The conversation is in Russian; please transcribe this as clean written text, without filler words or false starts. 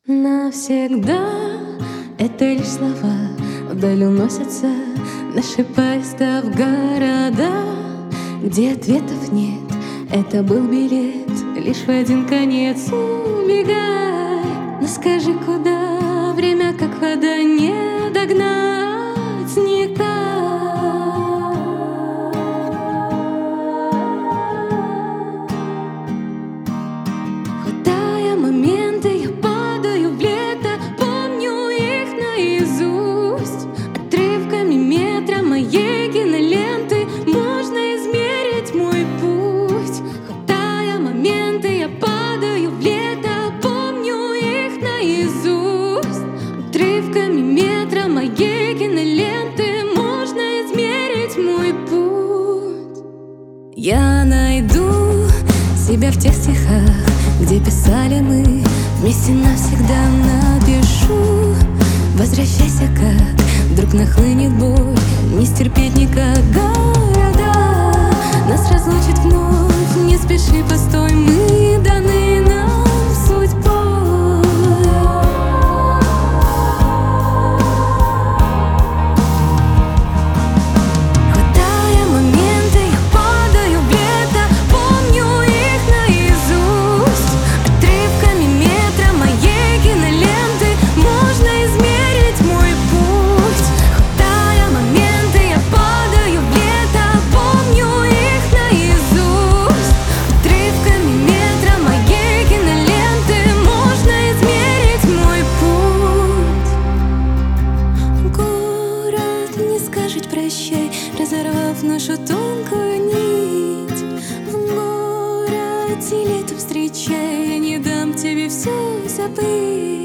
Навсегда это лишь слова, вдаль уносятся наши поезда в города, где ответов нет. Это был билет лишь в один конец. Убегай, но скажи, куда? Время как вода, не догнать никак. Хватая моменты, я падаю в лето, помню их наизусть. Отрывками метра моей киноленты можно измерить мой путь. Хватая моменты, я падаю в лето, помню их наизусть. Отрывками метра моей киноленты можно измерить мой путь. Я найду себя в тех стихах, где писали мы, вместе навсегда напишу. Возвращайся, как вдруг нахлынет боль, не стерпеть никак города. Нас разлучит вновь, не спеши, постой, мы даны нам судьбой. Хватая моменты, я падаю в лето, помню их наизусть. Отрывками метра моей киноленты можно измерить мой путь. Хватая моменты, я падаю в лето, помню их наизусть. Отрывками метра моей киноленты можно измерить мой путь. Город не скажет прощай, разорвав нашу тонкую нить. В городе лето встречай, я не дам тебе все забыть.